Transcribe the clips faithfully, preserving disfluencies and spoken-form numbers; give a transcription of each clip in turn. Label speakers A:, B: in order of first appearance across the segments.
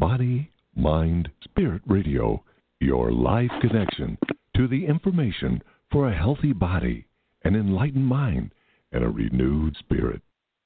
A: Body, Mind, Spirit Radio, your life connection to the information for a healthy body, an enlightened mind, and a renewed spirit.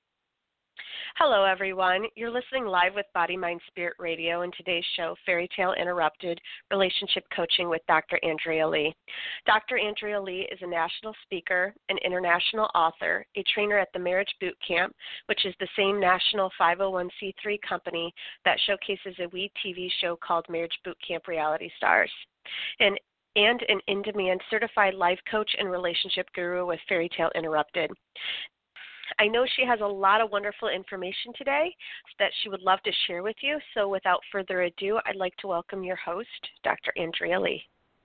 B: Hello, everyone. You're listening live with Body, Mind, Spirit Radio and today's show, Fairy Tale Interrupted, Relationship Coaching with Doctor Andrea Lee. Doctor Andrea Lee is a national speaker, an international author, a trainer at the Marriage Boot Camp, which is the same national five oh one c three company that showcases a WE T V show called Marriage Boot Camp Reality Stars, and, and an in-demand certified life coach and relationship guru with Fairy Tale Interrupted. I know she has a lot of wonderful information today that she would love to share with you. So without further ado, I'd like to welcome your host, Doctor Andrea Lee.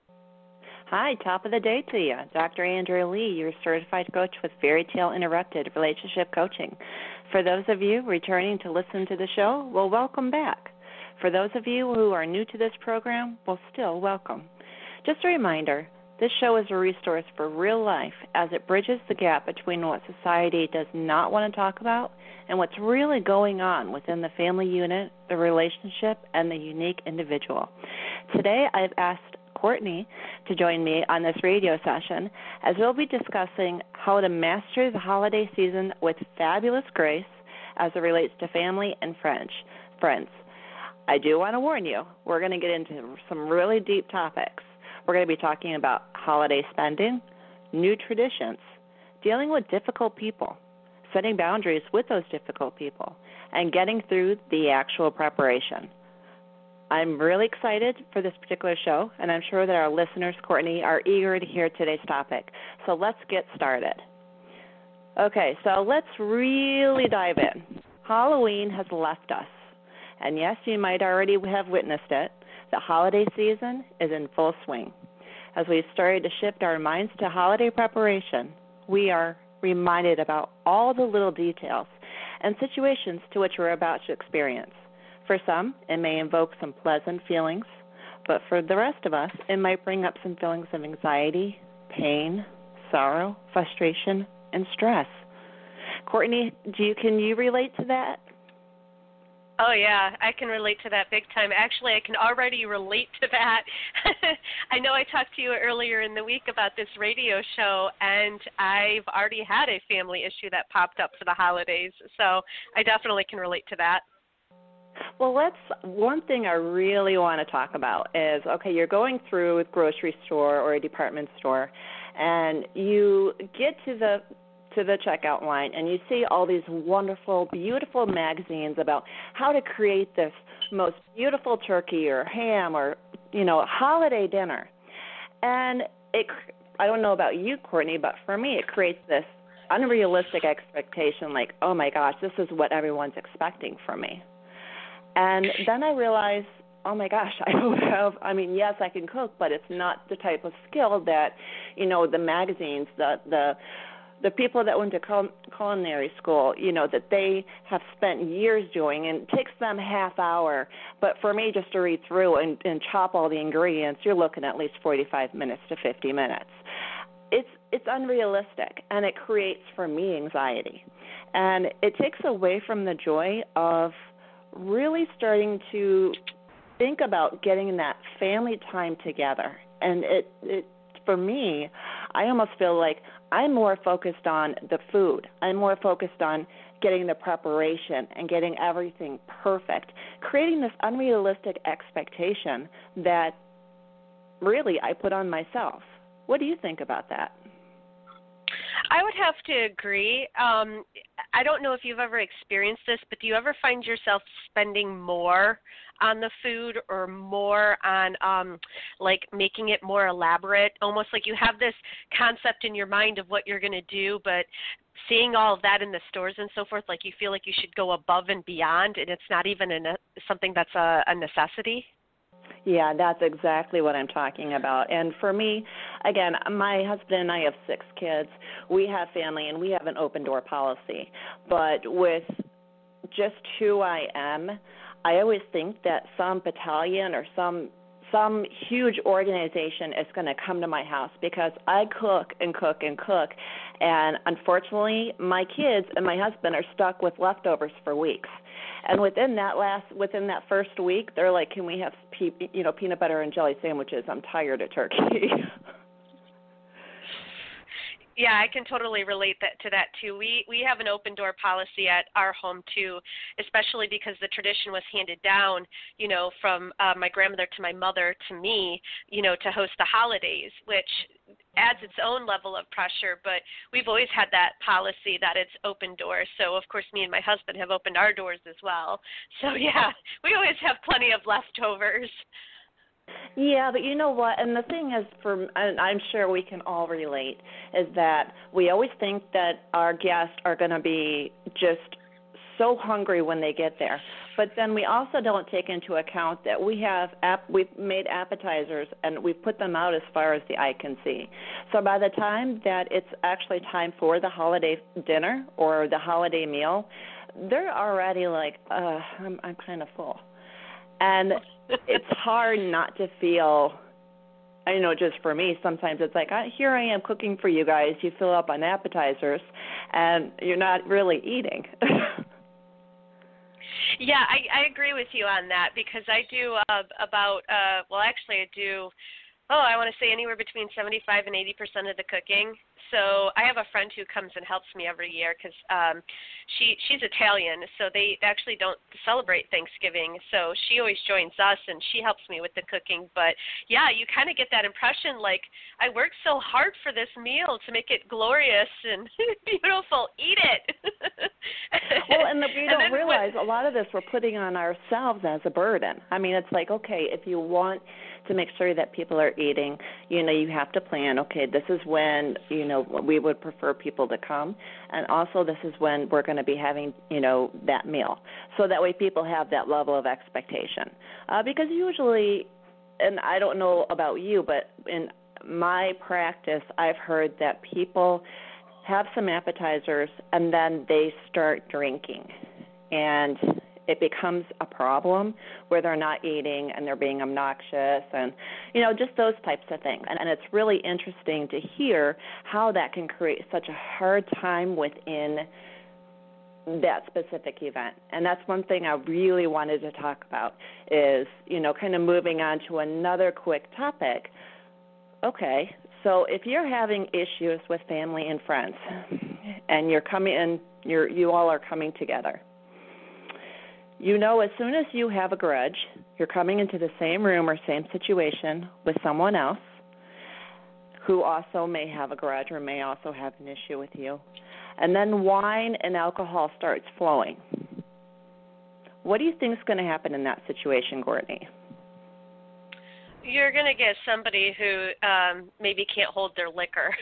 C: Hi, top of the day to you. Doctor Andrea Lee, your certified coach with Fairy Tale Interrupted Relationship Coaching. For those of you returning to listen to the show, well, welcome back. For those of you who are new to this program, well, still welcome. Just a reminder, this show is a resource for real life as it bridges the gap between what society does not want to talk about and what's really going on within the family unit, the relationship, and the unique individual. Today, I've asked Courtney to join me on this radio session as we'll be discussing how to master the holiday season with fabulous grace as it relates to family and friends. Friends, I do want to warn you, we're going to get into some really deep topics. We're going to be talking about holiday spending, new traditions, dealing with difficult people, setting boundaries with those difficult people, and getting through the actual preparation. I'm really excited for this particular show, and I'm sure that our listeners, Courtney, are eager to hear today's topic. So let's get started. Okay, so let's really dive in. Halloween has left us, and yes, you might already have witnessed it. The holiday season is in full swing. As we've started to shift our minds to holiday preparation, we are reminded about all the little details and situations to which we're about to experience. For some, it may invoke some pleasant feelings, but for the rest of us, it might bring up some feelings of anxiety, pain, sorrow, frustration, and stress. Courtney, do you, can you relate to that?
B: Oh, yeah, I can relate to that big time. Actually, I can already relate to that. I know I talked to you earlier in the week about this radio show, and I've already had a family issue that popped up for the holidays, so I definitely can relate to that.
C: Well, let's, one thing I really want to talk about is, okay, you're going through a grocery store or a department store, and you get to the to the checkout line, and you see all these wonderful, beautiful magazines about how to create this most beautiful turkey or ham or, you know, holiday dinner. And it, I don't know about you, Courtney, but for me, it creates this unrealistic expectation like, oh, my gosh, this is what everyone's expecting from me. And then I realized, oh, my gosh, I don't have, I mean, yes, I can cook, but it's not the type of skill that, you know, the magazines, the, the, the people that went to culinary school, you know, that they have spent years doing, and it takes them half hour. But for me, just to read through and, and chop all the ingredients, you're looking at least forty-five minutes to fifty minutes. It's it's unrealistic, and it creates for me anxiety. And it takes away from the joy of really starting to think about getting that family time together. And it, it for me, I almost feel like I'm more focused on the food. I'm more focused on getting the preparation and getting everything perfect, creating this unrealistic expectation that really I put on myself. What do you think about that?
B: I would have to agree. Um, I don't know if you've ever experienced this, but do you ever find yourself spending more on the food or more on um, like making it more elaborate, almost like you have this concept in your mind of what you're going to do, but seeing all of that in the stores and so forth, like you feel like you should go above and beyond, and it's not even a ne- something that's a, a necessity?
C: Yeah, that's exactly what I'm talking about. And for me, again, my husband and I have six kids. We have family, and we have an open-door policy. But with just who I am, I always think that some battalion or some some huge organization is going to come to my house because I cook and cook and cook. And unfortunately, my kids and my husband are stuck with leftovers for weeks. And within that last, within that first week, they're like, "Can we have, pe- you know, peanut butter and jelly sandwiches? I'm tired of turkey."
B: Yeah, I can totally relate that to that too. We we have an open door policy at our home too, especially because the tradition was handed down, you know, from uh, my grandmother to my mother to me, you know, to host the holidays, which adds its own level of pressure. But we've always had that policy that it's open doors. So of course, me and my husband have opened our doors as well. So yeah, we always have plenty of leftovers.
C: Yeah, but you know what? And the thing is, for and I'm sure we can all relate, is that we always think that our guests are going to be just so hungry when they get there. But then we also don't take into account that we have ap- we've made appetizers and we've put them out as far as the eye can see. So by the time that it's actually time for the holiday dinner or the holiday meal, they're already like, uh, I'm, I'm kind of full. And it's hard not to feel, I know just for me, sometimes it's like, I, here I am cooking for you guys. You fill up on appetizers, and you're not really eating.
B: Yeah, I, I agree with you on that because I do uh, about, uh, well, actually I do, oh, I want to say anywhere between seventy-five and eighty percent of the cooking. So I have a friend who comes and helps me every year because um, she she's Italian, so they actually don't celebrate Thanksgiving. So she always joins us, and she helps me with the cooking. But, yeah, you kind of get that impression like I worked so hard for this meal to make it glorious and beautiful. Eat it.
C: Well, and the, we
B: and
C: don't realize
B: when,
C: a lot of this we're putting on ourselves as a burden. I mean, it's like, okay, if you want to make sure that people are eating, you know, you have to plan, okay, this is when, you know, we would prefer people to come, and also this is when we're going to be having, you know, that meal. So that way people have that level of expectation. Uh, because usually, and I don't know about you, but in my practice, I've heard that people have some appetizers and then they start drinking. And it becomes a problem where they're not eating and they're being obnoxious and, you know, just those types of things. And, and it's really interesting to hear how that can create such a hard time within that specific event. And that's one thing I really wanted to talk about is, you know, kind of moving on to another quick topic. Okay, so if you're having issues with family and friends and you're coming in, you're, you all are coming together, you know, as soon as you have a grudge, you're coming into the same room or same situation with someone else who also may have a grudge or may also have an issue with you. And then wine and alcohol starts flowing. What do you think is going to happen in that situation, Courtney?
B: You're going to get somebody who um, maybe can't hold their liquor.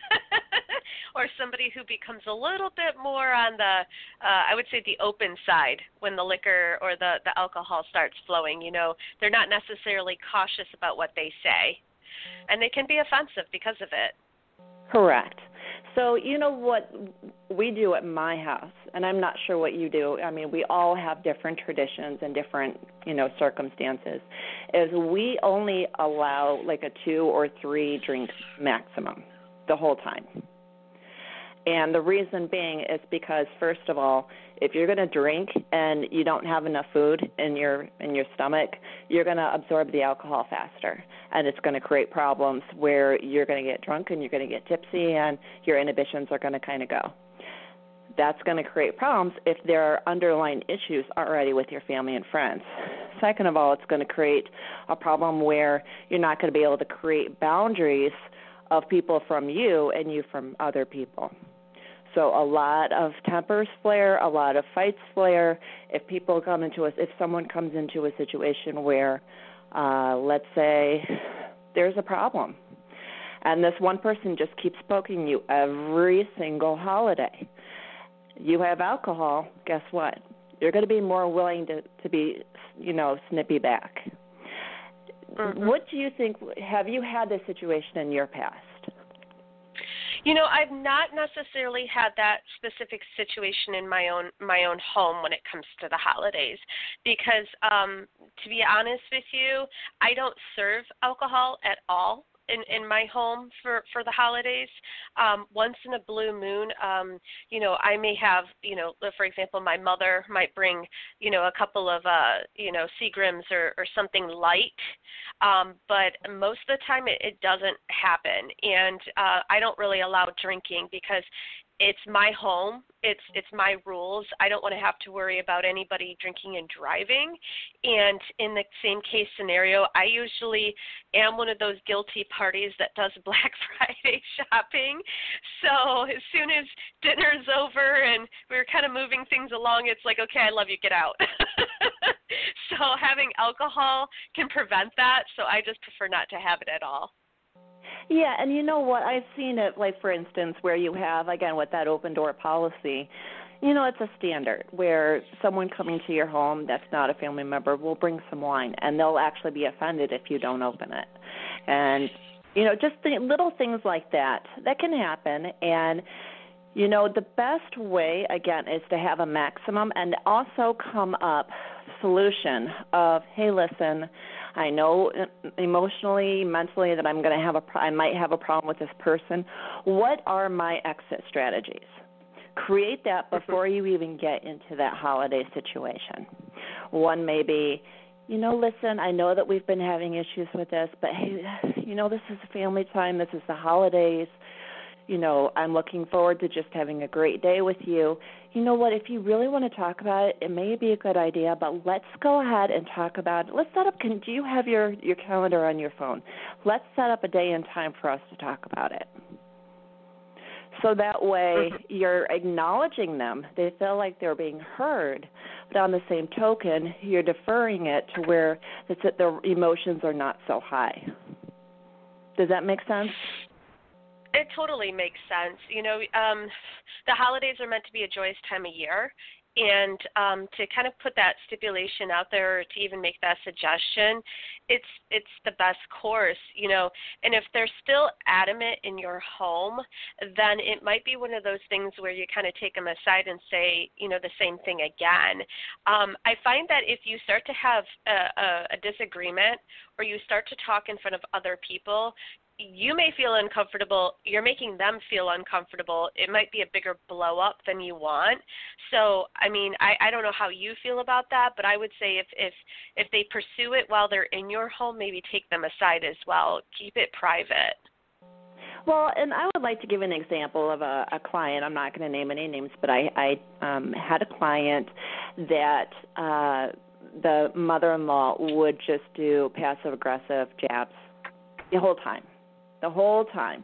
B: Or somebody who becomes a little bit more on the, uh, I would say, the open side when the liquor or the, the alcohol starts flowing. You know, they're not necessarily cautious about what they say, and they can be offensive because of it.
C: Correct. So you know what we do at my house, and I'm not sure what you do. I mean, we all have different traditions and different, you know, circumstances, is we only allow like a two or three drinks maximum the whole time. And the reason being is because, first of all, if you're going to drink and you don't have enough food in your in your stomach, you're going to absorb the alcohol faster, and it's going to create problems where you're going to get drunk and you're going to get tipsy, and your inhibitions are going to kind of go. That's going to create problems if there are underlying issues already with your family and friends. Second of all, it's going to create a problem where you're not going to be able to create boundaries of people from you and you from other people. So a lot of tempers flare, a lot of fights flare. If people come into a, if someone comes into a situation where, uh, let's say, there's a problem, and this one person just keeps poking you every single holiday, you have alcohol, guess what? You're going to be more willing to, to be, you know, snippy back. Mm-hmm. What do you think, have you had this situation in your past?
B: You know, I've not necessarily had that specific situation in my own my own home when it comes to the holidays because, um, to be honest with you, I don't serve alcohol at all in, in my home for, for the holidays. Um, once in a blue moon, um, you know, I may have, you know, for example, my mother might bring, you know, a couple of, uh, you know, Seagrams or, or something light. Um, but most of the time it, it doesn't happen. And uh, I don't really allow drinking because it's my home. It's it's my rules. I don't want to have to worry about anybody drinking and driving. And in the same case scenario, I usually am one of those guilty parties that does Black Friday shopping. So as soon as dinner's over and we're kind of moving things along, it's like, okay, I love you, get out. So having alcohol can prevent that, so I just prefer not to have it at all.
C: Yeah, and you know what? I've seen it, like, for instance, where you have, again, with that open door policy, you know, it's a standard where someone coming to your home that's not a family member will bring some wine, and they'll actually be offended if you don't open it. And, you know, just the little things like that, that can happen. And, you know, the best way, again, is to have a maximum and also come up solution of, hey, listen, I know emotionally, mentally that I'm going to have a, I might have a problem with this person. What are my exit strategies? Create that before you even get into that holiday situation. One may be, you know, listen, I know that we've been having issues with this, but hey, you know, this is family time. This is the holidays. You know, I'm looking forward to just having a great day with you. You know what, if you really want to talk about it, it may be a good idea, but let's go ahead and talk about it. Let's set up, can, do you have your, your calendar on your phone? Let's set up a day and time for us to talk about it. So that way you're acknowledging them. They feel like they're being heard, but on the same token, you're deferring it to where it's that their emotions are not so high. Does that make sense?
B: It totally makes sense. You know, um, the holidays are meant to be a joyous time of year, and um, to kind of put that stipulation out there, or to even make that suggestion, it's it's the best course, you know. And if they're still adamant in your home, then it might be one of those things where you kind of take them aside and say, you know, the same thing again. Um, I find that if you start to have a, a, a disagreement, or you start to talk in front of other people, you may feel uncomfortable. You're making them feel uncomfortable. It might be a bigger blow up than you want. So, I mean, I, I don't know how you feel about that, but I would say if, if if they pursue it while they're in your home, maybe take them aside as well. Keep it private.
C: Well, and I would like to give an example of a, a client. I'm not going to name any names, but I, I um, had a client that uh, the mother-in-law would just do passive-aggressive jabs the whole time. The whole time,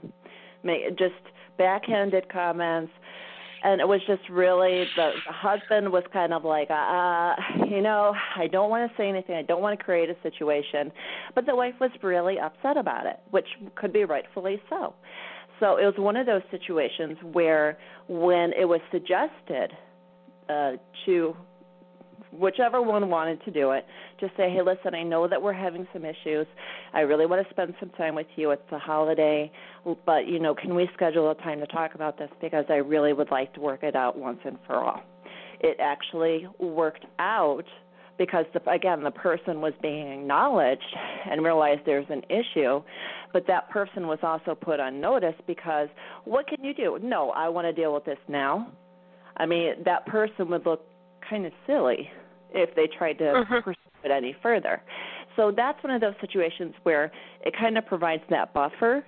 C: just backhanded comments, and it was just really, the, the husband was kind of like, uh, you know, I don't want to say anything, I don't want to create a situation, but the wife was really upset about it, which could be rightfully so. So it was one of those situations where when it was suggested uh, to whichever one wanted to do it, just say, hey, listen, I know that we're having some issues. I really want to spend some time with you. It's the holiday, but, you know, can we schedule a time to talk about this because I really would like to work it out once and for all. It actually worked out because, the, again, the person was being acknowledged and realized there's an issue, but that person was also put on notice because what can you do? No, I want to deal with this now. I mean, that person would look kind of silly if they tried to uh-huh. pursue it any further. So that's one of those situations where it kind of provides that buffer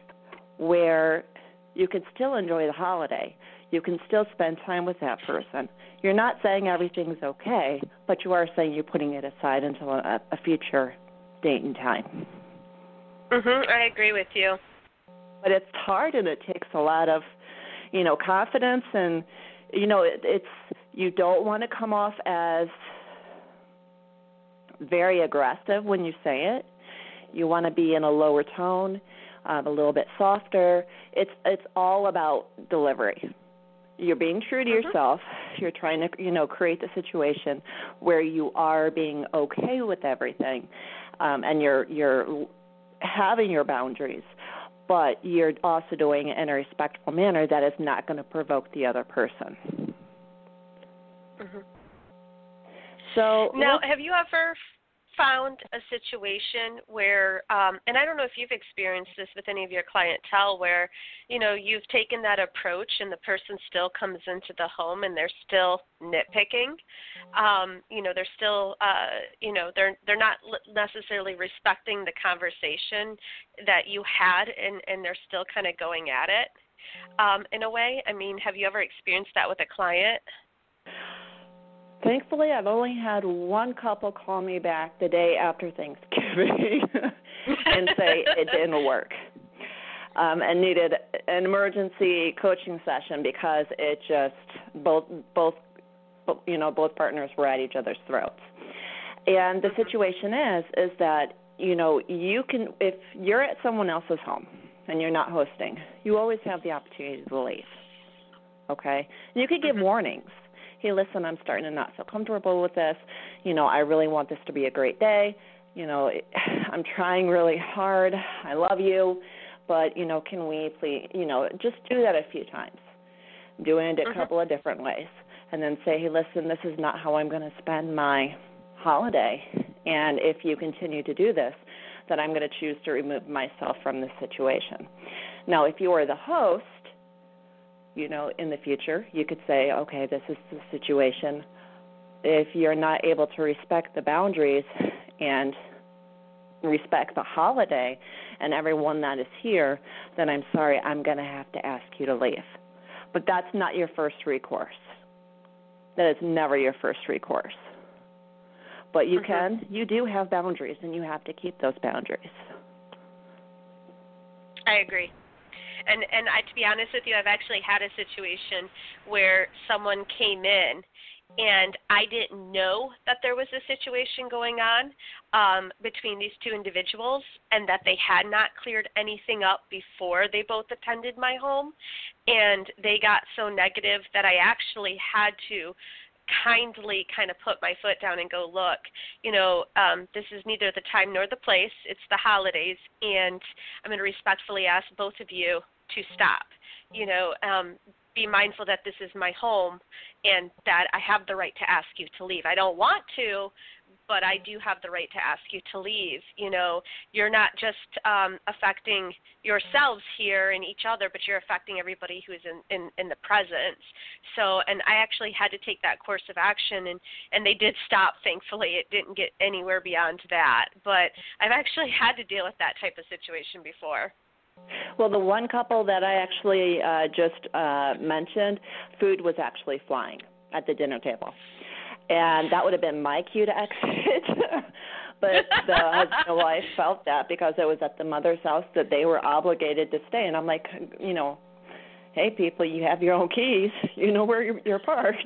C: where you can still enjoy the holiday. You can still spend time with that person. You're not saying everything's okay, but you are saying you're putting it aside until a, a future date and time.
B: Mm-hmm. I agree with you.
C: But it's hard and it takes a lot of, you know, confidence and, you know, it, it's, you don't want to come off as very aggressive when you say it. You want to be in a lower tone, um, a little bit softer. It's it's all about delivery. You're being true to mm-hmm. yourself. You're trying to, you know, create the situation where you are being okay with everything, um, and you're you're having your boundaries, but you're also doing it in a respectful manner that is not going to provoke the other person.
B: Mm-hmm.
C: So
B: now, have you ever found a situation where, um, and I don't know if you've experienced this with any of your clientele, where, you know, you've taken that approach and the person still comes into the home and they're still nitpicking. Um, you know, they're still, uh, you know, they're they're not necessarily respecting the conversation that you had, and, and they're still kind of going at it um, in a way. I mean, have you ever experienced that with a client?
C: Thankfully, I've only had one couple call me back the day after Thanksgiving and say it didn't work um, and needed an emergency coaching session because it just both both you know both partners were at each other's throats. And the situation is is that you know you can, if you're at someone else's home and you're not hosting, you always have the opportunity to leave. Okay, and you could give mm-hmm. warnings. Hey, listen, I'm starting to not feel comfortable with this. You know, I really want this to be a great day. You know, I'm trying really hard. I love you. But, you know, can we please, you know, just do that a few times. Do it in a mm-hmm. couple of different ways. And then say, hey, listen, this is not how I'm going to spend my holiday. And if you continue to do this, then I'm going to choose to remove myself from this situation. Now, if you are the host, you know, in the future, you could say, okay, this is the situation. If you're not able to respect the boundaries and respect the holiday and everyone that is here, then I'm sorry, I'm going to have to ask you to leave. But that's not your first recourse. That is never your first recourse. But you mm-hmm. can, you do have boundaries, and you have to keep those boundaries.
B: I agree. And and I, to be honest with you, I've actually had a situation where someone came in and I didn't know that there was a situation going on um, between these two individuals, and that they had not cleared anything up before they both attended my home. And they got so negative that I actually had to kindly kind of put my foot down and go, look, you know, um, this is neither the time nor the place. It's the holidays, and I'm going to respectfully ask both of you to stop. You know, um, be mindful that this is my home and that I have the right to ask you to leave. I don't want to, but I do have the right to ask you to leave. You know, you're not just um, affecting yourselves here and each other, but you're affecting everybody who's in, in, in the presence. So, and I actually had to take that course of action, and, and they did stop, thankfully. It didn't get anywhere beyond that. But I've actually had to deal with that type of situation before.
C: Well, the one couple that I actually uh, just uh, mentioned, food was actually flying at the dinner table. And that would have been my cue to exit. But the husband and wife felt that because it was at the mother's house that they were obligated to stay. And I'm like, you know, hey, people, you have your own keys. You know where you're, you're parked.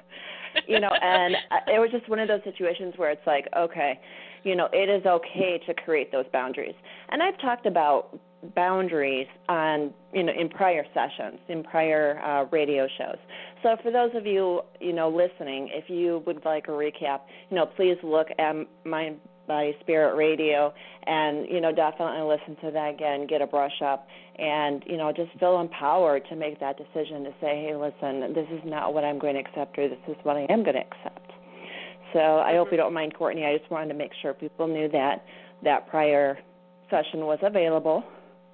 C: You know, and it was just one of those situations where it's like, okay, you know, it is okay to create those boundaries. And I've talked about boundaries on, you know, in prior sessions, in prior uh, radio shows. So for those of you, you know, listening, if you would like a recap, you know, please look at Mind Body Spirit Radio and, you know, definitely listen to that again, get a brush up, and, you know, just feel empowered to make that decision to say, hey, listen, this is not what I'm going to accept, or this is what I am going to accept. So I hope you don't mind, Courtney. I just wanted to make sure people knew that that prior session was available.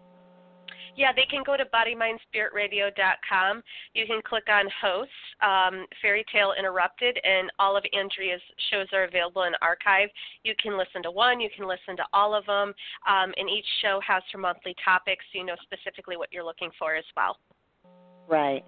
B: Yeah, they can go to body mind spirit radio dot com. You can click on hosts, um, Fairy Tale Interrupted, and all of Andrea's shows are available in archive. You can listen to one, you can listen to all of them, um, and each show has her monthly topics, so you know specifically what you're looking for as well.
C: Right.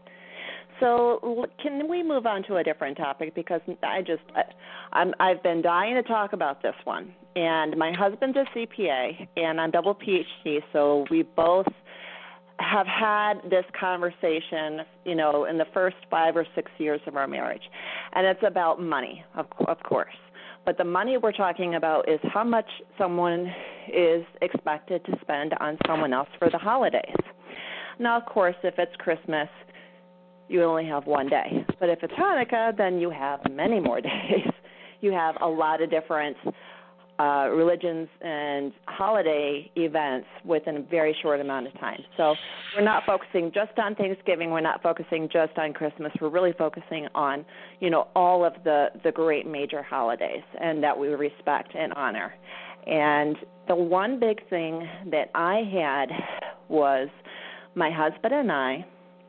C: So can we move on to a different topic, because I just, I, I'm, I've been dying to talk about this one. And my husband's a C P A, and I'm double P H D, so we both have had this conversation, you know, in the first five or six years of our marriage. And it's about money, of, of course. But the money we're talking about is how much someone is expected to spend on someone else for the holidays. Now, of course, if it's Christmas, you only have one day. But if it's Hanukkah, then you have many more days. You have a lot of different uh, religions and holiday events within a very short amount of time. So we're not focusing just on Thanksgiving. We're not focusing just on Christmas. We're really focusing on, you know, all of the, the great major holidays and that we respect and honor. And the one big thing that I had was my husband and I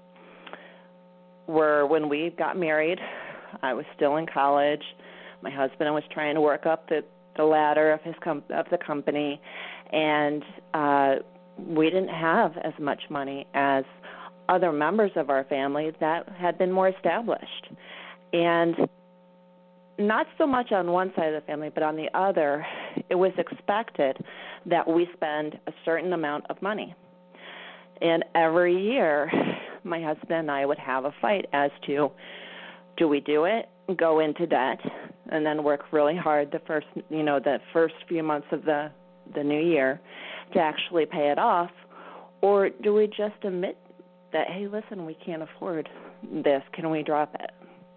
C: were, when we got married, I was still in college. My husband was trying to work up the, the ladder of his com- of the company, and uh, we didn't have as much money as other members of our family that had been more established. And not so much on one side of the family, but on the other, it was expected that we spend a certain amount of money. And every year, my husband and I would have a fight as to, do we do it, go into debt, and then work really hard the first, you know, the first few months of the, the new year to actually pay it off, or do we just admit that, hey, listen, we can't afford this, can we drop it?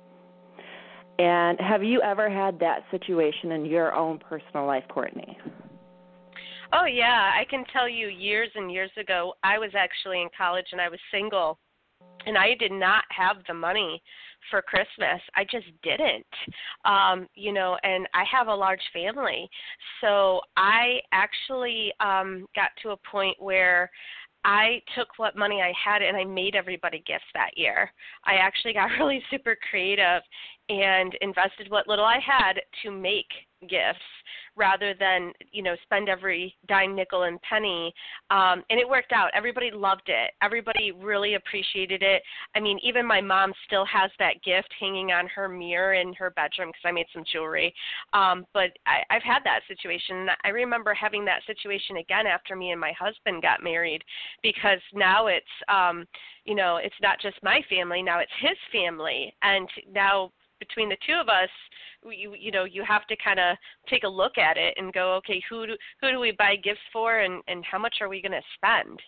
C: And have you ever had that situation in your own personal life, Courtney?
B: Oh, yeah. I can tell you years and years ago, I was actually in college and I was single, and I did not have the money for Christmas. I just didn't. Um, you know, and I have a large family. So I actually um, got to a point where I took what money I had and I made everybody gifts that year. I actually got really super creative and invested what little I had to make gifts rather than, you know, spend every dime, nickel, and penny. Um, and it worked out. Everybody loved it. Everybody really appreciated it. I mean, even my mom still has that gift hanging on her mirror in her bedroom because I made some jewelry. Um, but I, I've had that situation. I remember having that situation again after me and my husband got married, because now it's, um, you know, it's not just my family. Now it's his family. And now between the two of us, you, you know, you have to kind of take a look at it and go, okay, who do, who do we buy gifts for, and, and how much are we going to spend?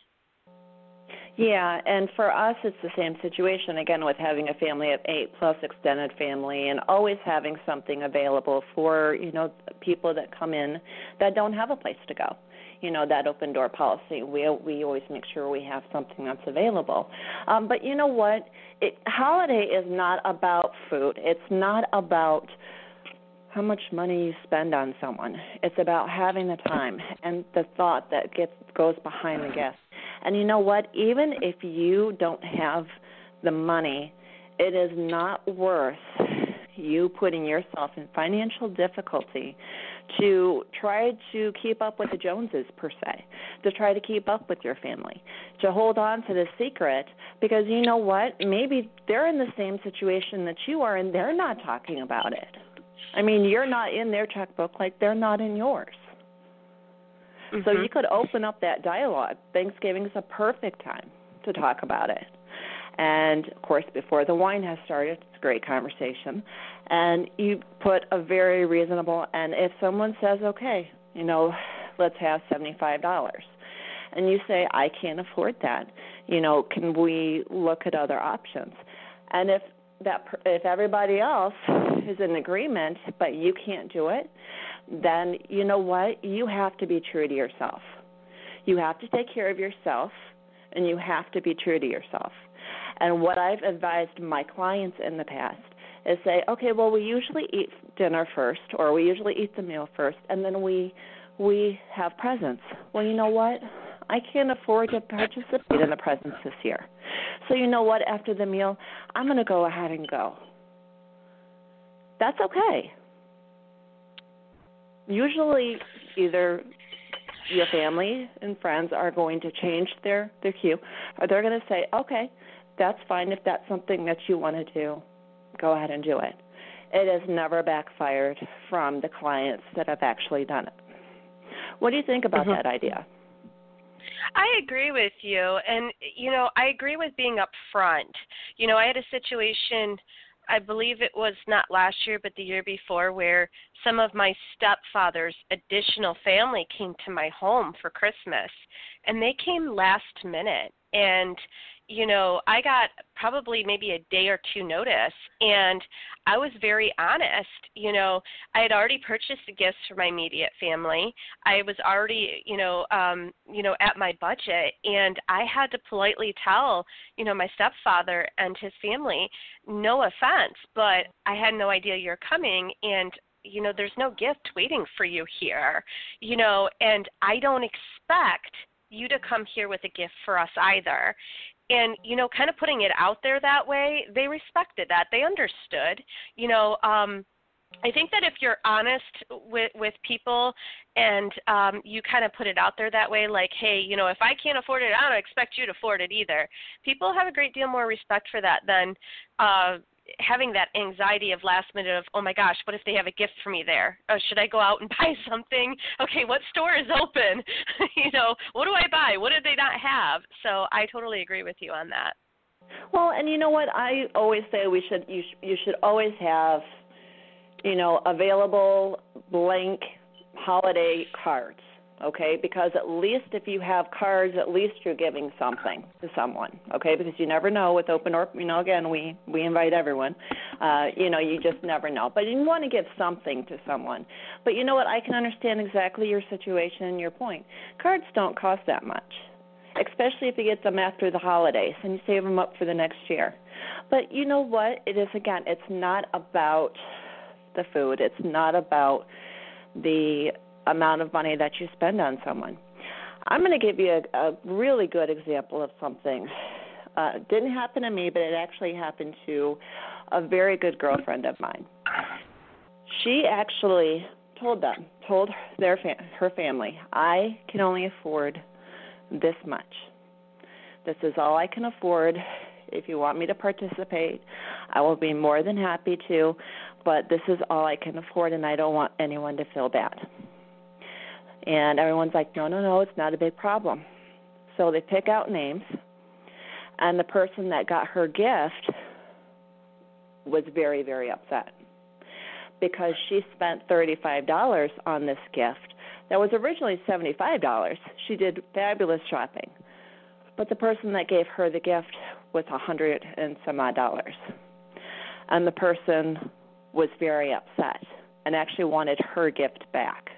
C: Yeah, and for us, it's the same situation, again, with having a family of eight plus extended family and always having something available for, you know, people that come in that don't have a place to go. You know, that open door policy. We we always make sure we have something that's available. Um, but you know what? It, holiday is not about food. It's not about how much money you spend on someone. It's about having the time and the thought that gets goes behind the gift. And you know what? Even if you don't have the money, it is not worth you putting yourself in financial difficulty to try to keep up with the Joneses, per se, to try to keep up with your family, to hold on to the secret, because you know what? Maybe they're in the same situation that you are, and they're not talking about it. I mean, you're not in their checkbook like they're not in yours. Mm-hmm. So you could open up that dialogue. Thanksgiving is a perfect time to talk about it. And, of course, before the wine has started, it's a great conversation. And you put a very reasonable, and if someone says, okay, you know, let's have seventy-five dollars, and you say, I can't afford that, you know, can we look at other options? And if that, if everybody else is in agreement, but you can't do it, then you know what? You have to be true to yourself. You have to take care of yourself, and you have to be true to yourself. And what I've advised my clients in the past is say, okay, well, we usually eat dinner first, or we usually eat the meal first, and then we we have presents. Well, you know what? I can't afford to participate in the presents this year. So you know what? After the meal, I'm going to go ahead and go. That's okay. Usually either your family and friends are going to change their, their cue, or they're going to say, okay, that's fine. If that's something that you want to do, go ahead and do it. It has never backfired from the clients that have actually done it. What do you think about mm-hmm. that idea?
B: I agree with you. And, you know, I agree with being upfront. You know, I had a situation, I believe it was not last year, but the year before, where some of my stepfather's additional family came to my home for Christmas, and they came last minute. And, you know, I got probably maybe a day or two notice, and I was very honest. You know, I had already purchased the gifts for my immediate family. I was already, you know, um, you know, at my budget, and I had to politely tell, you know, my stepfather and his family, no offense, but I had no idea you're coming, and you know, there's no gift waiting for you here, you know, and I don't expect you to come here with a gift for us either. And, you know, kind of putting it out there that way, they respected that. They understood, you know, um, I think that if you're honest with, with people and um, you kind of put it out there that way, like, hey, you know, if I can't afford it, I don't expect you to afford it either. People have a great deal more respect for that than uh, having that anxiety of last minute of, oh my gosh, what if they have a gift for me there? Oh, should I go out and buy something? Okay, what store is open? you know, what do I buy? What did they not have? So I totally agree with you on that.
C: Well, and you know what? I always say we should you sh- you should always have, you know, available blank holiday cards. Okay, because at least if you have cards, at least you're giving something to someone, okay, because you never know with open or, you know, again, we, we invite everyone, uh, you know, you just never know. But you want to give something to someone. But you know what, I can understand exactly your situation and your point. Cards don't cost that much, especially if you get them after the holidays and you save them up for the next year. But you know what, it is, again, it's not about the food. It's not about the amount of money that you spend on someone. I'm going to give you a, a really good example of something. Uh, it didn't happen to me, but it actually happened to a very good girlfriend of mine. She actually told them, told their fam- her family, I can only afford this much. This is all I can afford. If you want me to participate, I will be more than happy to, but this is all I can afford, and I don't want anyone to feel bad. And everyone's like, no, no, no, it's not a big problem. So they pick out names, and the person that got her gift was very, very upset because she spent thirty-five dollars on this gift that was originally seventy-five dollars. She did fabulous shopping. But the person that gave her the gift was a hundred and some odd dollars. And the person was very upset and actually wanted her gift back.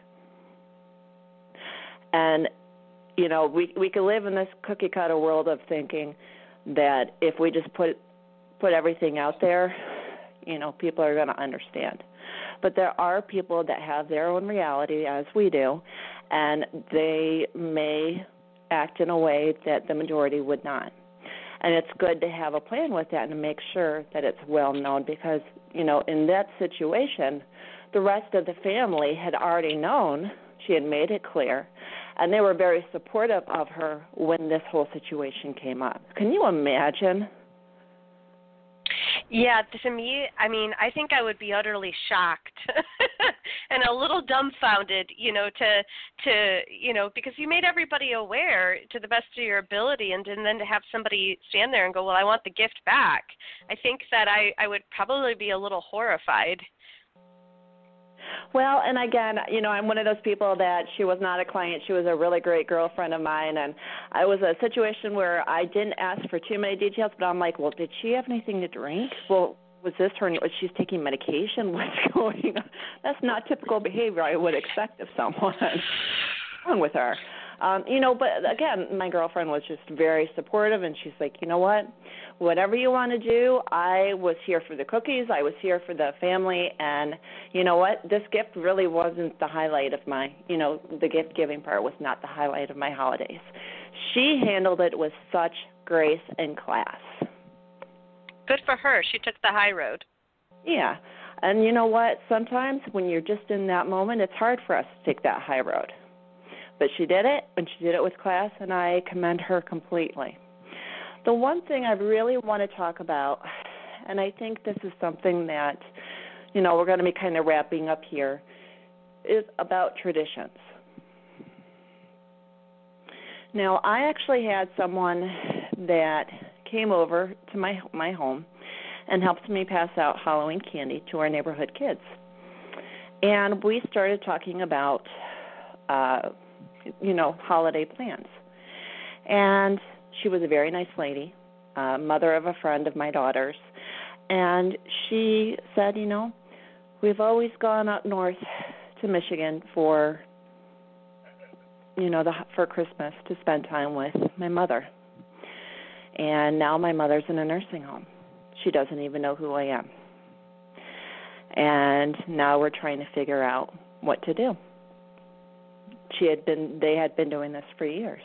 C: And, you know, we we can live in this cookie cutter world of thinking that if we just put put everything out there, you know, people are going to understand. But there are people that have their own reality, as we do, and they may act in a way that the majority would not. And it's good to have a plan with that and to make sure that it's well known because, you know, in that situation, the rest of the family had already known. She had made it clear, and they were very supportive of her when this whole situation came up. Can you imagine?
B: Yeah, to me, I mean, I think I would be utterly shocked and a little dumbfounded, you know, to, to, you know, because you made everybody aware to the best of your ability, and, and then to have somebody stand there and go, well, I want the gift back. I think that I, I would probably be a little horrified.
C: Well, and again, you know, I'm one of those people that she was not a client. She was a really great girlfriend of mine, and it was a situation where I didn't ask for too many details, but I'm like, well, did she have anything to drink? Well, was this her, was she taking medication? What's going on? That's not typical behavior I would expect of someone. What's wrong with her? Um, you know, but again, my girlfriend was just very supportive, and she's like, you know what, whatever you want to do, I was here for the cookies, I was here for the family, and you know what, this gift really wasn't the highlight of my, you know, the gift giving part was not the highlight of my holidays. She handled it with such grace and class.
B: Good for her. She took the high road.
C: Yeah, and you know what, sometimes when you're just in that moment, it's hard for us to take that high road. But she did it, and she did it with class, and I commend her completely. The one thing I really want to talk about, and I think this is something that, you know, we're going to be kind of wrapping up here, is about traditions. Now, I actually had someone that came over to my my home and helped me pass out Halloween candy to our neighborhood kids. And we started talking about uh you know, holiday plans. And she was a very nice lady, uh, mother of a friend of my daughter's, and she said, you know, we've always gone up north to Michigan for, you know, the, for Christmas to spend time with my mother. And now my mother's in a nursing home. She doesn't even know who I am. And now we're trying to figure out what to do. She had been, they had been doing this for years.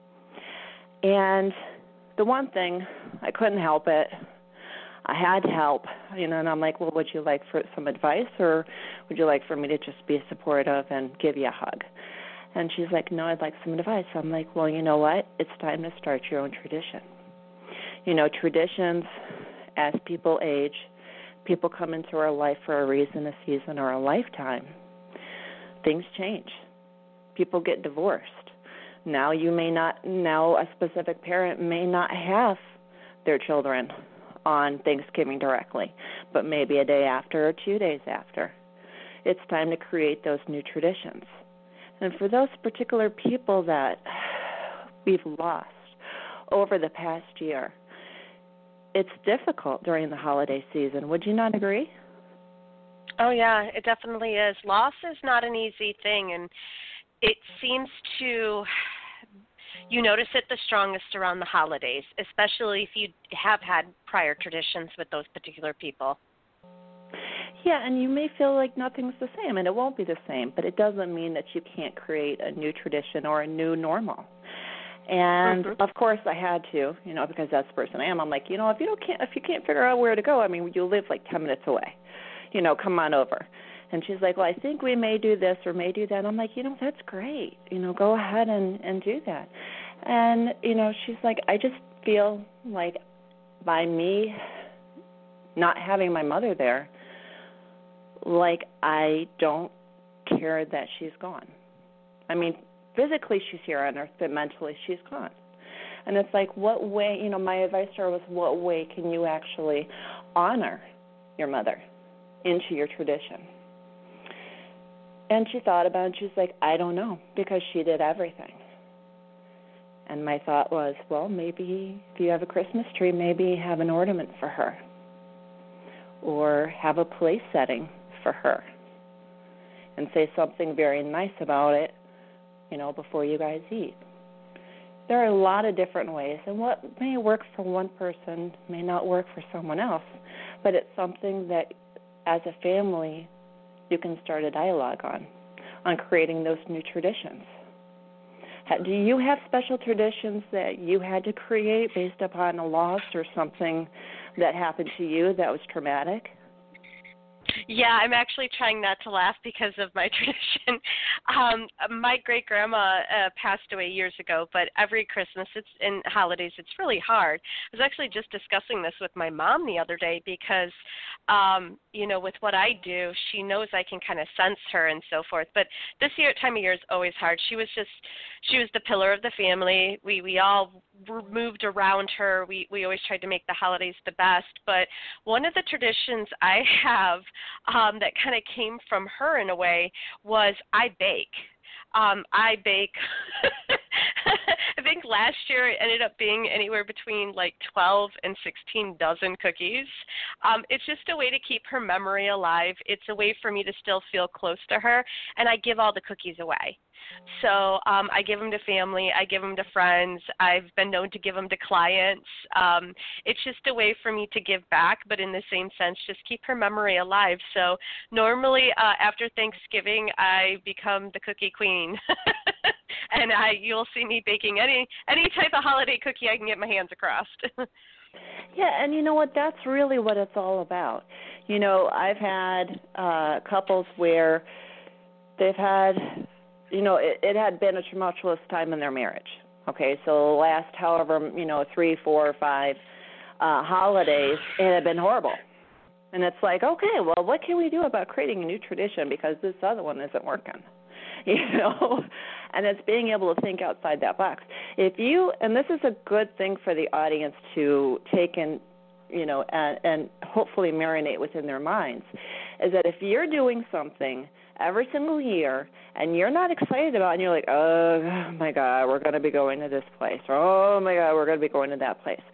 C: And the one thing, I couldn't help it. I had help, you know, and I'm like, well, would you like for some advice, or would you like for me to just be supportive and give you a hug? And she's like, no, I'd like some advice. I'm like, well, you know what? It's time to start your own tradition. You know, traditions, as people age, people come into our life for a reason, a season, or a lifetime. Things change. People get divorced. Now you may not, now a specific parent may not have their children on Thanksgiving directly, but maybe a day after or two days after. It's time to create those new traditions. And for those particular people that we've lost over the past year, it's difficult during the holiday season. Would you not agree?
B: Oh, yeah, it definitely is. Loss is not an easy thing, and it seems to, you notice it the strongest around the holidays, especially if you have had prior traditions with those particular people.
C: Yeah, and you may feel like nothing's the same, and it won't be the same, but it doesn't mean that you can't create a new tradition or a new normal. And mm-hmm. of course, I had to, you know, because that's the person I am. I'm like, you know, if you don't can't if you can't figure out where to go, I mean, you live like ten minutes away, you know, come on over. And she's like, well, I think we may do this or may do that. I'm like, you know, that's great. You know, go ahead and, and do that. And, you know, she's like, I just feel like by me not having my mother there, like I don't care that she's gone. I mean, physically she's here on earth, but mentally she's gone. And it's like, what way, you know, my advice to her was, what way can you actually honor your mother into your tradition? And she thought about it, and she's like, I don't know, because she did everything. And my thought was, well, maybe if you have a Christmas tree, maybe have an ornament for her, or have a place setting for her, and say something very nice about it, you know, before you guys eat. There are a lot of different ways, and what may work for one person may not work for someone else, but it's something that, as a family, you can start a dialogue on, on creating those new traditions. Do you have special traditions that you had to create based upon a loss or something that happened to you that was traumatic?
B: Yeah, I'm actually trying not to laugh because of my tradition. Um, my great-grandma uh, passed away years ago, but every Christmas it's, and holidays, it's really hard. I was actually just discussing this with my mom the other day because, um, you know, with what I do, she knows I can kind of sense her and so forth. But this year, time of year is always hard. She was just, she was the pillar of the family. We we all moved around her. We, we always tried to make the holidays the best. But one of the traditions I have Um, that kind of came from her in a way was I bake. Um, I bake, I think last year it ended up being anywhere between like twelve and sixteen dozen cookies. Um, it's just a way to keep her memory alive. It's a way for me to still feel close to her, and I give all the cookies away. So um, I give them to family, I give them to friends, I've been known to give them to clients. Um, it's just a way for me to give back, but in the same sense, just keep her memory alive. So normally uh, after Thanksgiving, I become the cookie queen. And I, you'll see me baking any any type of holiday cookie I can get my hands across.
C: Yeah, and you know what? That's really what it's all about. You know, I've had uh, couples where they've had, you know, it, it had been a tumultuous time in their marriage. Okay, so the last however, you know, three, four, or five uh, holidays, it had been horrible. And it's like, okay, well, what can we do about creating a new tradition because this other one isn't working? You know, and it's being able to think outside that box. If you, and this is a good thing for the audience to take in, you know, and, and hopefully marinate within their minds, is that if you're doing something every single year and you're not excited about it and you're like, oh, my God, we're going to be going to this place, or oh, my God, we're going to be going to that place,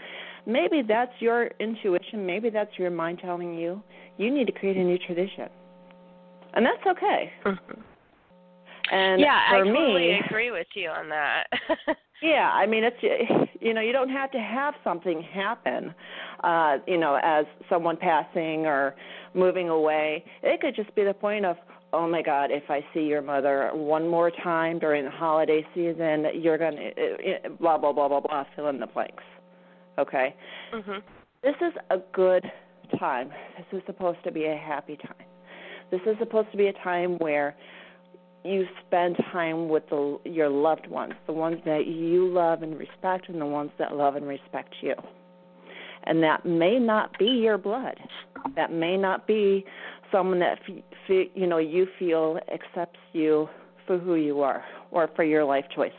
C: maybe that's your intuition. Maybe that's your mind telling you you need to create a new tradition. And that's okay.
B: Mm-hmm.
C: And
B: yeah,
C: for
B: I totally
C: me,
B: agree with you on that.
C: yeah, I mean, it's, you know, you don't have to have something happen, uh, you know, as someone passing or moving away. It could just be the point of, oh, my God, if I see your mother one more time during the holiday season, you're going to blah, blah, blah, blah, blah, fill in the blanks, okay?
B: Mm-hmm.
C: This is a good time. This is supposed to be a happy time. This is supposed to be a time where you spend time with the, your loved ones, the ones that you love and respect and the ones that love and respect you. And that may not be your blood. That may not be someone that f- f- you know you feel accepts you for who you are or for your life choices.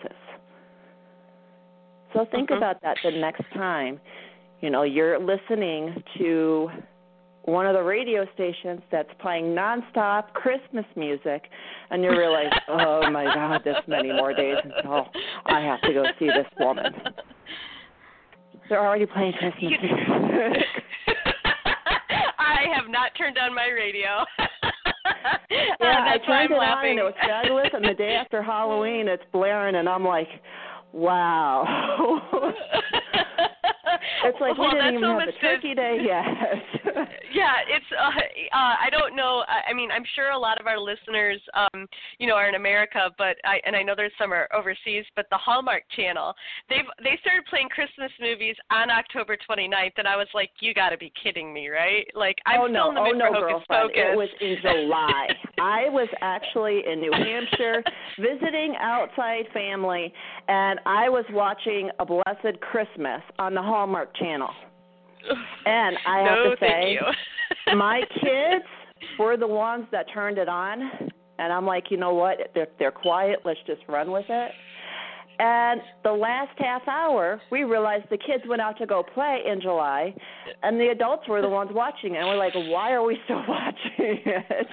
C: So think
B: mm-hmm.
C: about that the next time, you know, you're listening to one of the radio stations that's playing nonstop Christmas music, and you realize, oh, my God, this many more days until I have to go see this woman. They're already playing Christmas music.
B: I have not turned on my radio.
C: Yeah,
B: That's
C: I turned
B: why I'm
C: it
B: laughing.
C: on, and it was fabulous, and the day after Halloween, it's blaring, and I'm like, wow. It's like
B: well,
C: we didn't
B: that's
C: even have
B: almost
C: the turkey
B: as,
C: day yet.
B: yeah, it's. Uh, uh, I don't know. I, I mean, I'm sure a lot of our listeners, um, you know, are in America, but I and I know there's some are overseas. But the Hallmark Channel, they've they started playing Christmas movies on October twenty-ninth, and I was like, you got to be kidding me, right? Like, I'm
C: oh,
B: still
C: no.
B: in the
C: oh,
B: mood
C: no,
B: for Hocus
C: girlfriend.
B: Pocus.
C: It was in July. I was actually in New Hampshire visiting outside family, and I was watching A Blessed Christmas on the Hallmark Channel. And I
B: no,
C: have to say,
B: thank
C: my kids were the ones that turned it on, and I'm like, you know what? They're, they're quiet. Let's just run with it. And the last half hour, we realized the kids went out to go play in July, and the adults were the ones watching it. And we're like, why are we still watching it?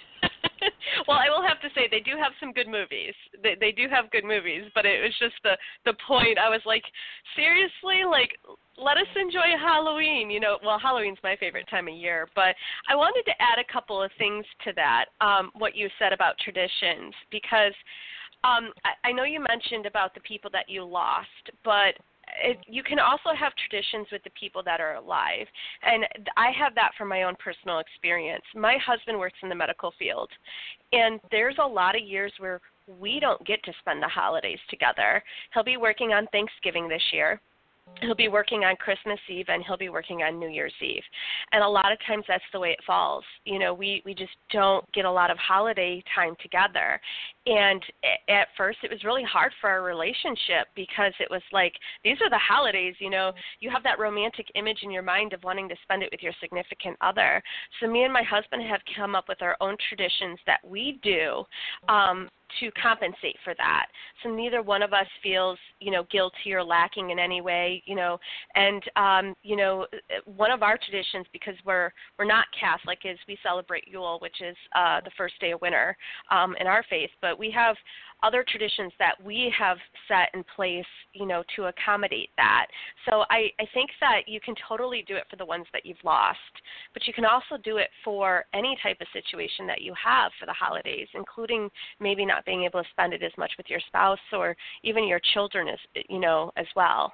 B: Well, I will have to say they do have some good movies. They they do have good movies, but it was just the the point. I was like, seriously, like, let us enjoy Halloween. You know, well, Halloween's my favorite time of year, but I wanted to add a couple of things to that. Um, what you said about traditions, because um, I, I know you mentioned about the people that you lost, but It, you can also have traditions with the people that are alive. And I have that from my own personal experience. My husband works in the medical field, and there's a lot of years where we don't get to spend the holidays together. He'll be working on Thanksgiving this year. He'll be working on Christmas Eve, and he'll be working on New Year's Eve. And a lot of times that's the way it falls. You know, we, we just don't get a lot of holiday time together. And at first it was really hard for our relationship because it was like, these are the holidays, you know. You have that romantic image in your mind of wanting to spend it with your significant other. So me and my husband have come up with our own traditions that we do um, to compensate for that. So neither one of us feels, you know, guilty or lacking in any way, you know. And, um, you know, one of our traditions, because we're we're not Catholic, is we celebrate Yule, which is uh, the first day of winter um, in our faith. But we have other traditions that we have set in place, you know, to accommodate that. So I, I think that you can totally do it for the ones that you've lost, but you can also do it for any type of situation that you have for the holidays, including maybe not being able to spend it as much with your spouse or even your children, as you know, as well.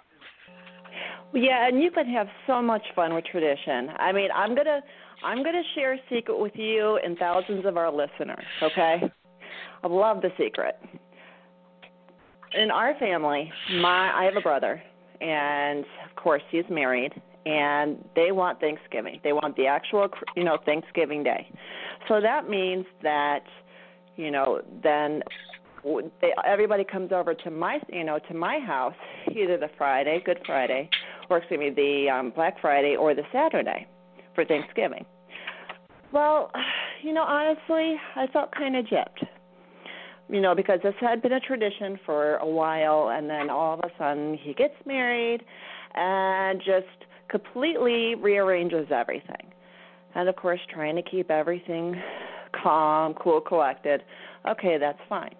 C: Yeah, and you can have so much fun with tradition. I mean, I'm gonna I'm gonna share a secret with you and thousands of our listeners. Okay. I love the secret. In our family, my I have a brother, and of course he's married, and they want Thanksgiving. They want the actual, you know, Thanksgiving Day. So that means that, you know, then they, everybody comes over to my, you know, to my house either the Friday, Good Friday, or excuse me, the um, Black Friday or the Saturday for Thanksgiving. Well, you know, honestly, I felt kind of gypped. You know, because this had been a tradition for a while, and then all of a sudden he gets married and just completely rearranges everything. And, of course, trying to keep everything calm, cool, collected. Okay, that's fine.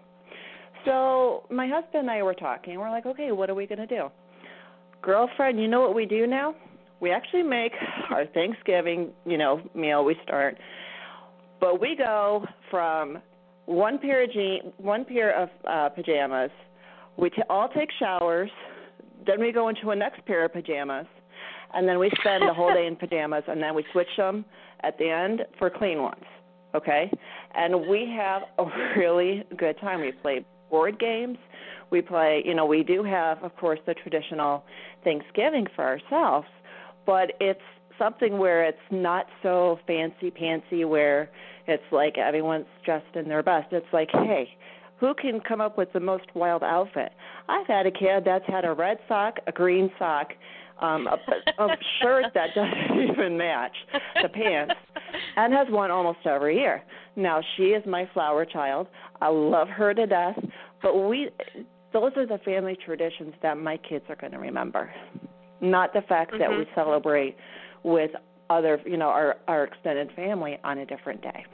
C: So my husband and I were talking, and we're like, okay, what are we going to do? Girlfriend, you know what we do now? We actually make our Thanksgiving, you know, meal. We start, but we go from one pair of jeans, one pair of uh, pajamas. We t- all take showers. Then we go into a next pair of pajamas, and then we spend the whole day in pajamas, and then we switch them at the end for clean ones. Okay, and we have a really good time. We play board games. We play, you know, we do have, of course, the traditional Thanksgiving for ourselves, but it's something where it's not so fancy-pantsy where it's like everyone's dressed in their best. It's like, hey, who can come up with the most wild outfit? I've had a kid that's had a red sock, a green sock, um, a, a shirt that doesn't even match the pants, and has won almost every year. Now, she is my flower child. I love her to death, but we those are the family traditions that my kids are going to remember, not the fact mm-hmm. that we celebrate with other, you know, our, our extended family on a different day.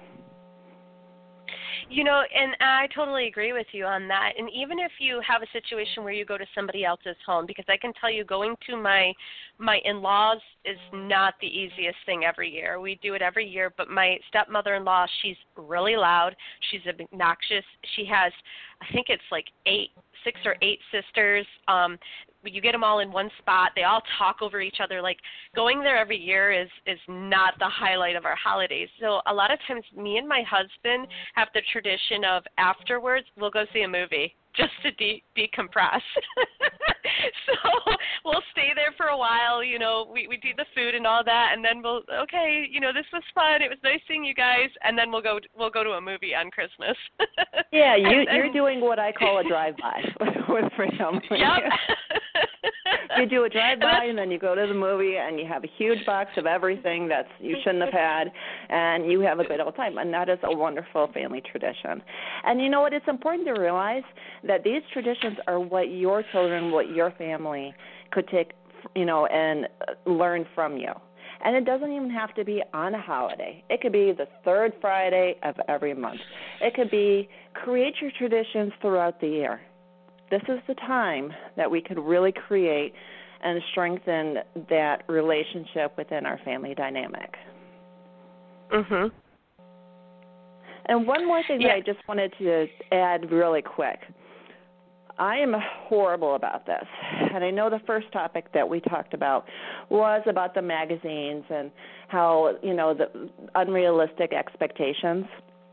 B: You know, and I totally agree with you on that. And even if you have a situation where you go to somebody else's home, because I can tell you going to my my in-laws is not the easiest thing every year. We do it every year, but my stepmother-in-law, she's really loud. She's obnoxious. She has, I think it's like eight, six or eight sisters. Um, you get them all in one spot. They all talk over each other. Like, going there every year is, is not the highlight of our holidays. So a lot of times me and my husband have the tradition of afterwards we'll go see a movie just to de- decompress. So we'll stay there for a while. You know, we, we do the food and all that, and then we'll, okay, you know, this was fun. It was nice seeing you guys, and then we'll go we'll go to a movie on Christmas.
C: Yeah, you,
B: and,
C: you're
B: and,
C: doing what I call a drive-by with family.
B: Yep.
C: You do a drive-by, and then you go to the movie, and you have a huge box of everything that you shouldn't have had, and you have a good old time. And that is a wonderful family tradition. And you know what? It's important to realize that these traditions are what your children, what your family could take, you know, and learn from you. And it doesn't even have to be on a holiday. It could be the third Friday of every month. It could be create your traditions throughout the year. This is the time that we could really create and strengthen that relationship within our family dynamic.
B: Mhm.
C: And one more thing
B: yeah.
C: that I just wanted to add really quick. I am horrible about this, and I know the first topic that we talked about was about the magazines and how, you know, the unrealistic expectations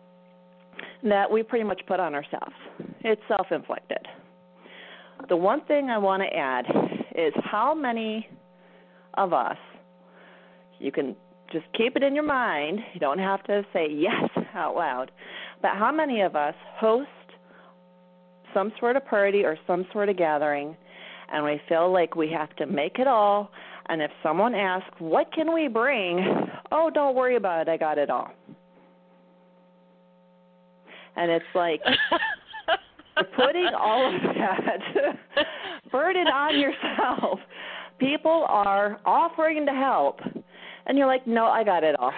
C: that we pretty much put on ourselves. It's self-inflicted. The one thing I want to add is how many of us, you can just keep it in your mind, you don't have to say yes out loud, but how many of us host some sort of party or some sort of gathering, and we feel like we have to make it all, and if someone asks, what can we bring? Oh, don't worry about it, I got it all. And it's like putting all of that burden on yourself. People are offering to help, and you're like, no, I got it all.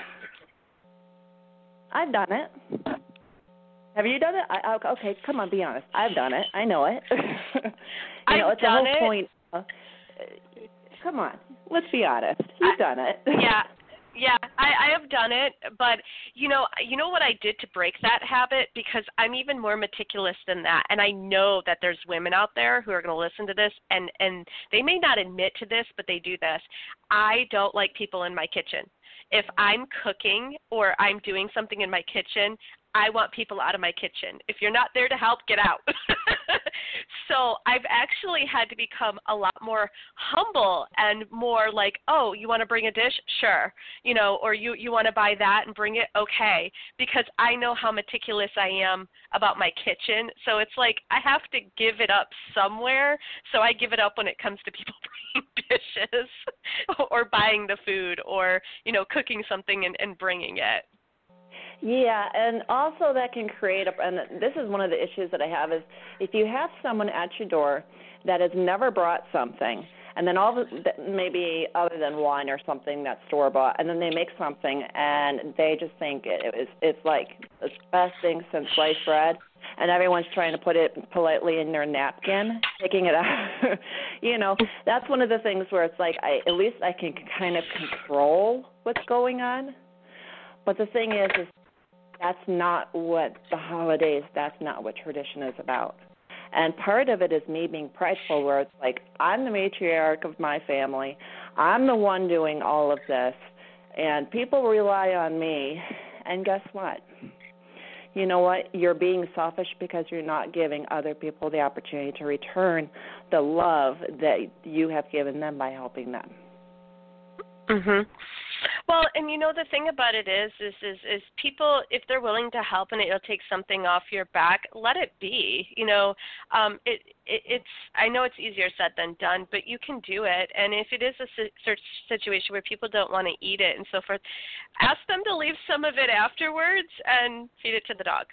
C: I've done it. Have you done it? I, okay, come on, be honest. I've done it. I know it. you know,
B: I've
C: it's
B: done
C: the whole
B: it.
C: point. Of, come on, let's be honest. You've
B: I,
C: done it.
B: Yeah. Yeah, I, I have done it, but you know, you know what I did to break that habit, because I'm even more meticulous than that, and I know that there's women out there who are going to listen to this, and and they may not admit to this, but they do this. I don't like people in my kitchen. If I'm cooking or I'm doing something in my kitchen, I want people out of my kitchen. If you're not there to help, get out. So I've actually had to become a lot more humble and more like, oh, you want to bring a dish? Sure. You know, or you, you want to buy that and bring it? Okay. Because I know how meticulous I am about my kitchen. So it's like I have to give it up somewhere. So I give it up when it comes to people bringing dishes or buying the food or, you know, cooking something and, and bringing it.
C: Yeah, and also that can create, a, and this is one of the issues that I have, is if you have someone at your door that has never brought something, and then all of maybe other than wine or something that's store-bought, and then they make something, and they just think it, it's, it's like the best thing since sliced bread, and everyone's trying to put it politely in their napkin, taking it out. You know, that's one of the things where it's like, I, at least I can kind of control what's going on. But the thing is, is that's not what the holidays, that's not what tradition is about. And part of it is me being prideful, where it's like, I'm the matriarch of my family. I'm the one doing all of this, and people rely on me. And guess what? You know what? You're being selfish because you're not giving other people the opportunity to return the love that you have given them by helping them.
B: Mhm. Well, and you know the thing about it is, is, is, is people, if they're willing to help and it'll take something off your back, let it be. You know, um, it, it it's. I know it's easier said than done, but you can do it. And if it is a si- situation where people don't want to eat it and so forth, ask them to leave some of it afterwards and feed it to the dog.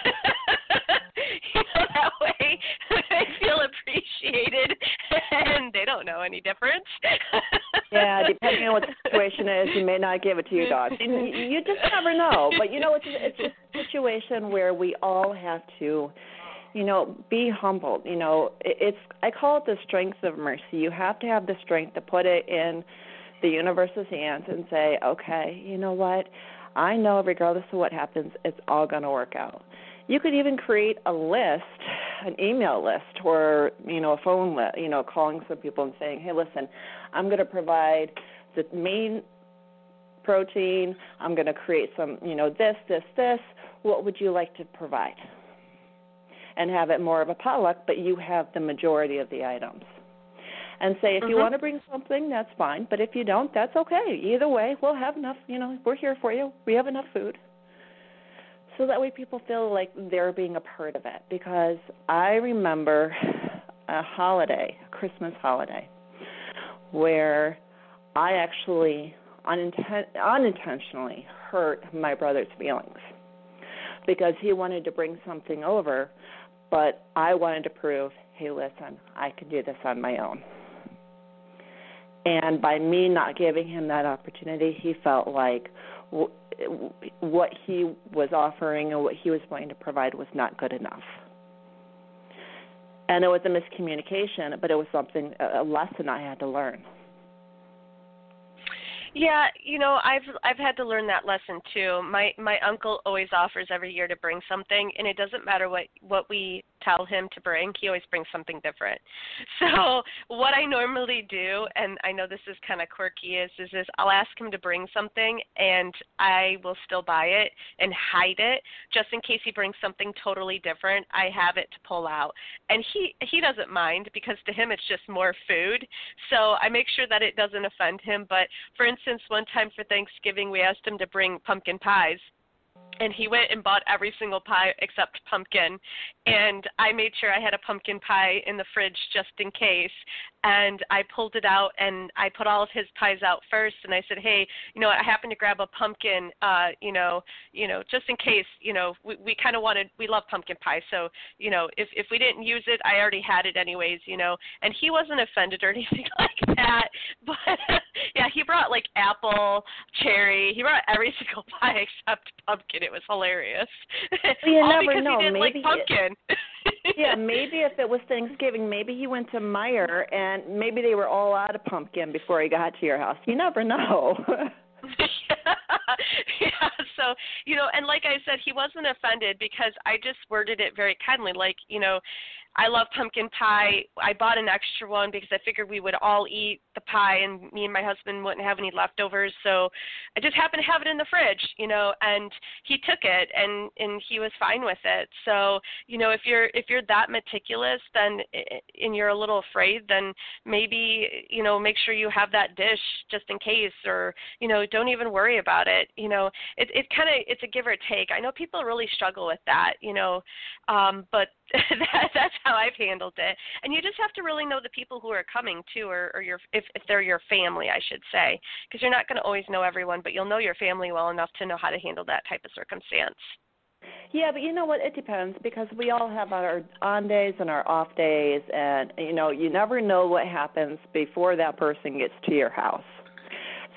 B: You know, that way they feel appreciated and they don't know any difference.
C: Yeah, depending on what the situation is, you may not give it to your dog. You, you just never know. But, you know, it's, it's a situation where we all have to, you know, be humbled. You know, it's I call it the strength of mercy. You have to have the strength to put it in the universe's hands and say, okay, you know what, I know regardless of what happens, it's all going to work out. You could even create a list, an email list, or, you know, a phone list, you know, calling some people and saying, hey, listen, I'm going to provide the main protein. I'm going to create some, you know, this, this, this. What would you like to provide? And have it more of a potluck, but you have the majority of the items. And say, if mm-hmm. you want to bring something, that's fine. But if you don't, that's okay. Either way, we'll have enough, you know, we're here for you. We have enough food. So that way people feel like they're being a part of it. Because I remember a holiday, a Christmas holiday, where I actually uninten- unintentionally hurt my brother's feelings because he wanted to bring something over, but I wanted to prove, hey, listen, I can do this on my own. And by me not giving him that opportunity, he felt like what he was offering and what he was willing to provide was not good enough. And it was a miscommunication, but it was something, a lesson I had to learn.
B: Yeah, you know, I've I've had to learn that lesson too. My my uncle always offers every year to bring something, and it doesn't matter what what we tell him to bring. He always brings something different. So what I normally do, and I know this is kind of quirky, is is is I'll ask him to bring something, and I will still buy it and hide it just in case he brings something totally different. I have it to pull out, and he he doesn't mind because to him it's just more food. So I make sure that it doesn't offend him. But for instance, Since one time for Thanksgiving, we asked him to bring pumpkin pies, and he went and bought every single pie except pumpkin, and I made sure I had a pumpkin pie in the fridge just in case, and I pulled it out, and I put all of his pies out first, and I said, hey, you know, I happened to grab a pumpkin, uh, you know, you know, just in case, you know, we, we kind of wanted, we love pumpkin pie, so, you know, if, if we didn't use it, I already had it anyways, you know, and he wasn't offended or anything like that, but, yeah, he brought, like, apple, cherry, he brought every single pie except pumpkin. It was hilarious.
C: Well, you
B: all
C: never
B: because
C: know.
B: he didn't
C: maybe
B: like pumpkin.
C: It, yeah, maybe if it was Thanksgiving, maybe he went to Meijer and maybe they were all out of pumpkin before he got to your house. You never know.
B: Yeah, so, you know, and like I said, he wasn't offended because I just worded it very kindly, like, you know, I love pumpkin pie. I bought an extra one because I figured we would all eat the pie and me and my husband wouldn't have any leftovers. So I just happened to have it in the fridge, you know, and he took it and, and he was fine with it. So, you know, if you're if you're that meticulous then and you're a little afraid, then maybe, you know, make sure you have that dish just in case, or, you know, don't even worry about it. You know, it it kind of it's a give or take. I know people really struggle with that, you know, um, but that, that's how I've handled it. And you just have to really know the people who are coming too, or, or your if, if they're your family, I should say, because you're not going to always know everyone, but you'll know your family well enough to know how to handle that type of circumstance.
C: Yeah, but you know what? It depends because we all have our on days and our off days, and, you know, you never know what happens before that person gets to your house.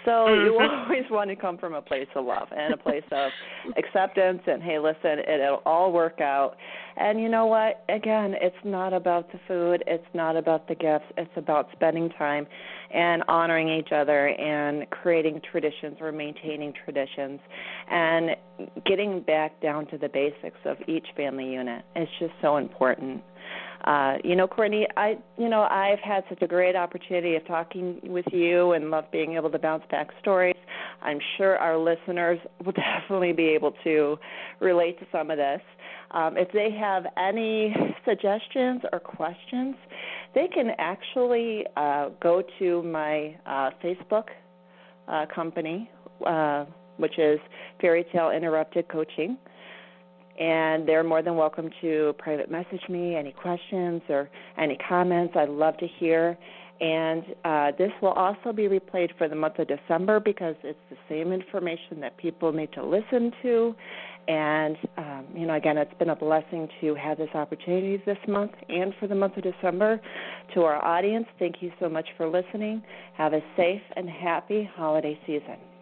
C: So
B: mm-hmm.
C: you always want to come from a place of love and a place of acceptance and, hey, listen, it, it'll all work out. And you know what? Again, it's not about the food. It's not about the gifts. It's about spending time and honoring each other and creating traditions or maintaining traditions and getting back down to the basics of each family unit. It's just so important. Uh, you know, Courtney, I, you know, I've had such a great opportunity of talking with you and love being able to bounce back stories. I'm sure our listeners will definitely be able to relate to some of this. Um, if they have any suggestions or questions, they can actually uh, go to my uh, Facebook uh, company, uh, which is Fairy Tale Interrupted Coaching. And they're more than welcome to private message me, any questions or any comments. I'd love to hear. And uh, this will also be replayed for the month of December because it's the same information that people need to listen to. And, um, you know, again, it's been a blessing to have this opportunity this month and for the month of December. To our audience, thank you so much for listening. Have a safe and happy holiday season.